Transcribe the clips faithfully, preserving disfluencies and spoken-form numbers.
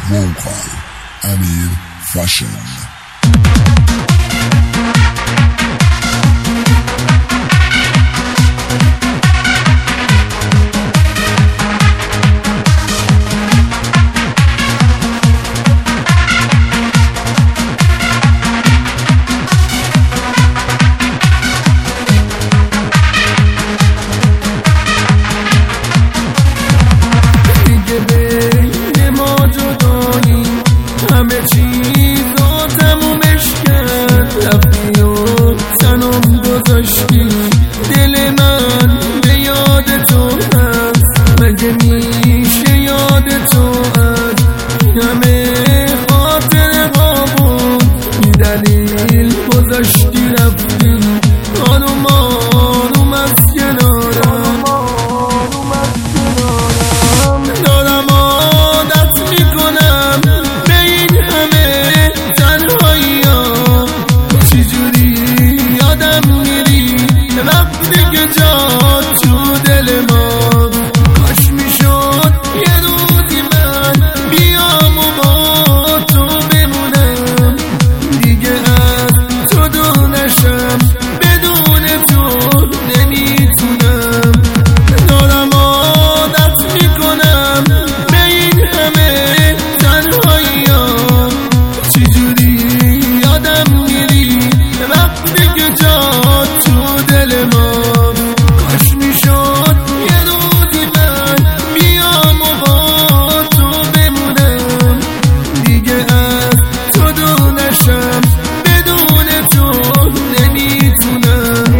Vocal Amir Fashion. همه چیز رو تمومش کرد، رفتی و تنم گذاشتی. دل من به یاد تو هست، مگه میشه یاد تو هست؟ همه خاطر ها بود، بی دلیل گذاشتی رفتی. آروم آروم از کنارم دارم عادت میکنم به این همه تنهایی ها. چجوری یادم میری وقتی که جا تو دل ما. کاش میشد یه روزی من بیام و با تو بمونم، دیگه از تو دور نشم، بدون تو نمیتونم. دارم عادت میکنم به این همه تنهایی ها. چجوری یادم میری وقتی که جا تو دل ما. کاش میشد یه روزی من بیام و با تو بمونم، دیگه از تو دور نشم، بدون تو نمیتونم.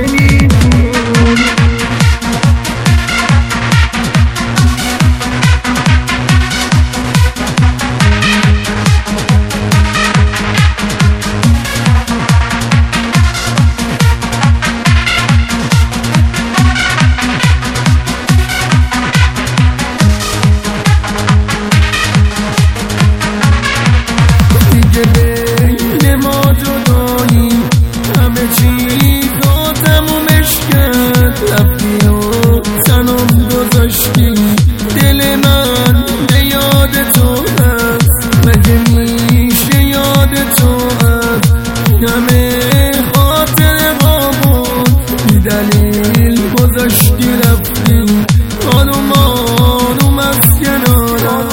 بین ما جدایی همه چیز رو تمومش کرد، رفتی و تنم گذاشتی. دل من به یاد تو هست، مگه میشه یاد تو هست؟ همه خاطر ها بود، بی دلیل گذاشتی رفتی. آروم آروم از کنارم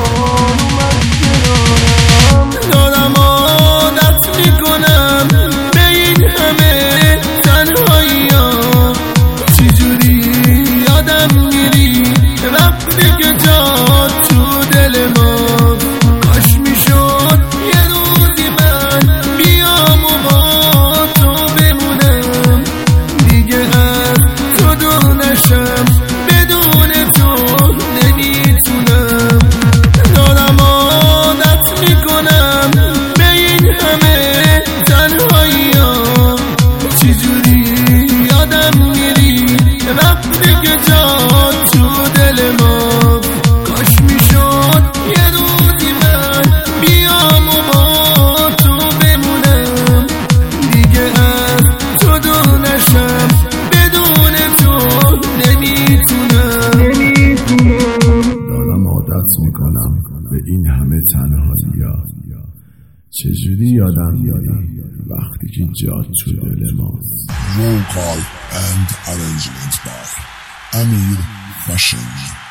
دارم عادت میکنم به این همه تنهایی ها. چجوری یادم میری وقتی که جا تو دل ما. کاش میشد یه روزی من بیام و با تو بمونم، دیگه از تو دور نشم، بدون تو نمیتونم. دارم عادت میکنم به این همه تنهایی ها. چجوری یادم میری وقتی که جا تو دل ما. کاش میشد یه روزی من بیام و با تو بمونم، دیگه از تو دور نشم، بدون تو نمیتونم. دارم عادت میکنم به این همه تنهایی ها. چجوری یادم میری وقتی که جا تو دل ماست. Vocal and arrangement by Amir Fashion.